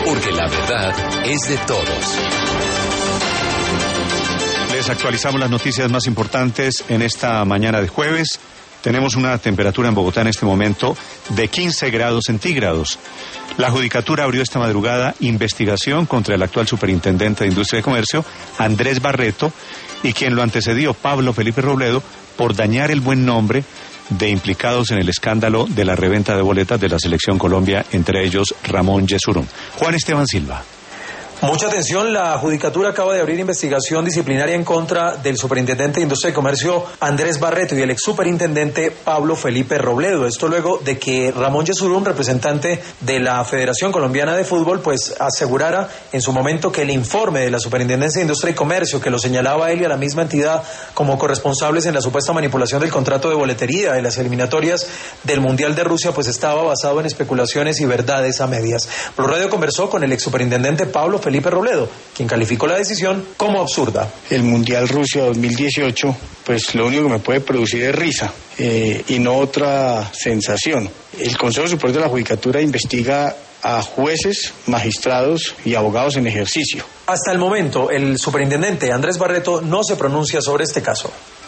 porque la verdad es de todos. Les actualizamos las noticias más importantes en esta mañana de jueves. Tenemos una temperatura en Bogotá en este momento de 15 grados centígrados. La Judicatura abrió esta madrugada investigación contra el actual superintendente de Industria y Comercio, Andrés Barreto, y quien lo antecedió, Pablo Felipe Robledo, por dañar el buen nombre de implicados en el escándalo de la reventa de boletas de la Selección Colombia, entre ellos Ramón Yesurún. Juan Esteban Silva. Mucha atención, la Judicatura acaba de abrir investigación disciplinaria en contra del superintendente de Industria y Comercio Andrés Barreto y el ex superintendente Pablo Felipe Robledo. Esto luego de que Ramón Yesurún, representante de la Federación Colombiana de Fútbol, pues asegurara en su momento que el informe de la Superintendencia de Industria y Comercio, que lo señalaba a él y a la misma entidad como corresponsables en la supuesta manipulación del contrato de boletería de las eliminatorias del Mundial de Rusia, pues estaba basado en especulaciones y verdades a medias. Blue Radio conversó con el ex superintendente Pablo Felipe Robledo, quien calificó la decisión como absurda. El Mundial Rusia 2018, pues lo único que me puede producir es risa y no otra sensación. El Consejo Superior de la Judicatura investiga a jueces, magistrados y abogados en ejercicio. Hasta el momento, el superintendente Andrés Barreto no se pronuncia sobre este caso.